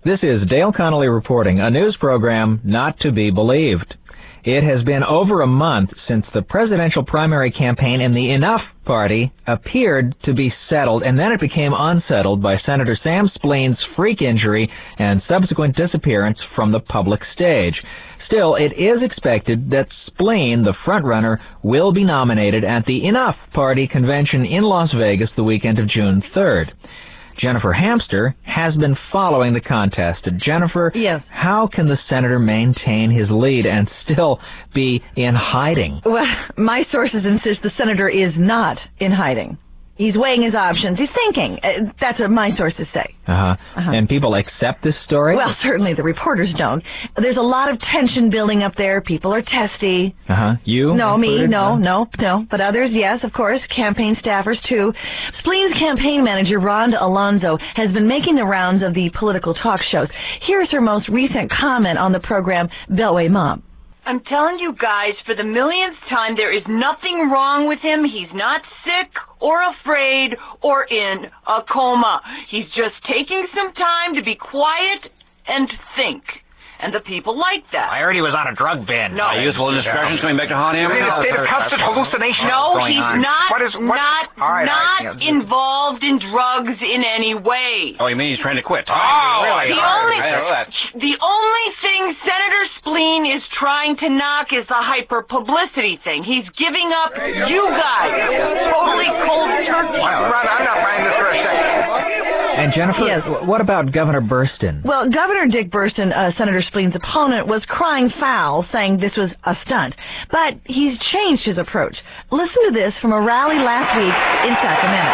This is Dale Connolly reporting, a news program not to be believed. It has been over a month since the presidential primary campaign in the Enough Party appeared to be settled, and then it became unsettled by Senator Sam Spleen's freak injury and subsequent disappearance from the public stage. Still, it is expected that Spleen, the frontrunner, will be nominated at the Enough Party convention in Las Vegas the weekend of June 3rd. Jennifer Hamster has been following the contest. Jennifer, yes. How can the senator maintain his lead and still be in hiding? Well, my sources insist the senator is not in hiding. He's weighing his options. He's thinking. That's what my sources say. And people accept this story? Well, certainly the reporters don't. There's a lot of tension building up there. People are testy. You? No, included? me, no. But others, yes, of course. Campaign staffers, too. Spleen's campaign manager, Rhonda Alonzo, has been making the rounds of the political talk shows. Here's her most recent comment on the program, Beltway Mom. I'm telling you guys, for the millionth time, there is nothing wrong with him. He's not sick or afraid or in a coma. He's just taking some time to be quiet and think. And the people like that. I heard he was on a drug bin. No. Youthful indiscretion's coming back to haunt him? In a state of constant hallucination. No, he's not Right, involved in drugs in any way. Oh, you mean he's trying to quit? Oh, really? The only thing Senator Spleen is trying to knock is the hyper-publicity thing. He's giving up you guys. Totally cold turkey. I'm not buying this for a second. And Jennifer, yes. What about Governor Burstyn? Well, Governor Dick Burstyn, Senator Spleen's opponent, was crying foul, saying this was a stunt. But he's changed his approach. Listen to this from a rally last week in Sacramento.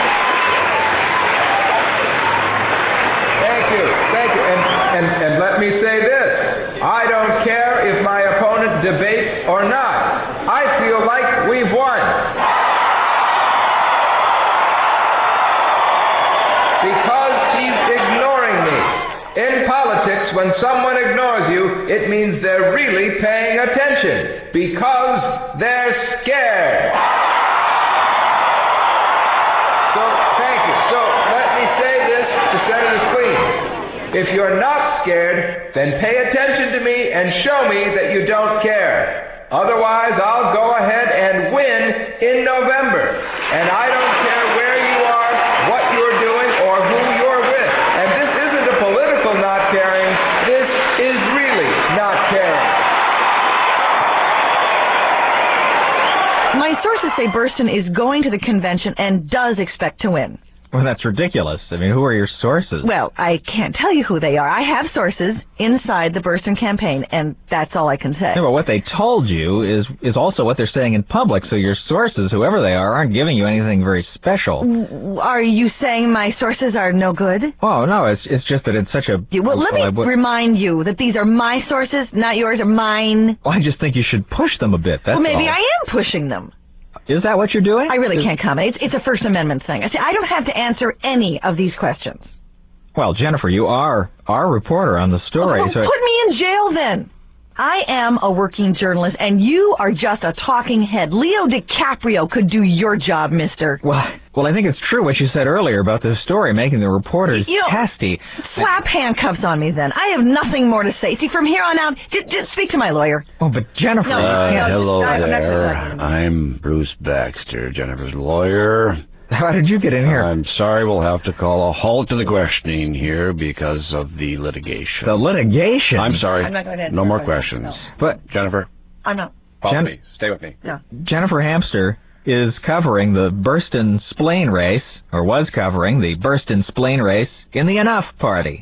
Thank you. And let me say this. I don't care if my opponent debates or not. I feel like we've won. Because he's ignoring me. In politics, when someone ignores you, it means they're really paying attention. Because they're scared. So, thank you. So, let me say this to Senator Spleen. If you're not scared, then pay attention to me and show me that you don't care. Otherwise, I'll go ahead and win in November. And I don't care where you are, what you're doing, or who you're with. And this isn't a political not caring. This is really not caring. My sources say Burstyn is going to the convention and does expect to win. Well, that's ridiculous. I mean, who are your sources? Well, I can't tell you who they are. I have sources inside the Burstyn campaign, and that's all I can say. Yeah, but what they told you is also what they're saying in public, so your sources, whoever they are, aren't giving you anything very special. Are you saying my sources are no good? Oh, no, it's just that it's such a... Well, let me remind you that these are my sources, not yours, or mine. Well, I just think you should push them a bit, that's Well, maybe all. I am pushing them. Is that what you're doing? I really can't comment. It's a First Amendment thing. I don't have to answer any of these questions. Well, Jennifer, you are our reporter on the story. Well, put me in jail then. I am a working journalist, and you are just a talking head. Leo DiCaprio could do your job, mister. Well, I think it's true what you said earlier about this story making the reporters testy. Slap handcuffs on me then. I have nothing more to say. See, from here on out, just speak to my lawyer. Oh, but Jennifer... Hello there. I'm Bruce Baxter, Jennifer's lawyer. How did you get in here? I'm sorry, we'll have to call a halt to the questioning here because of the litigation. The litigation? I'm sorry. I'm not going to no more questions. No. But Jennifer? I'm not. Follow me. Stay with me. No. Jennifer Hamster is covering the Burstyn Spleen race, or was covering the Burstyn Spleen race in the Enough Party.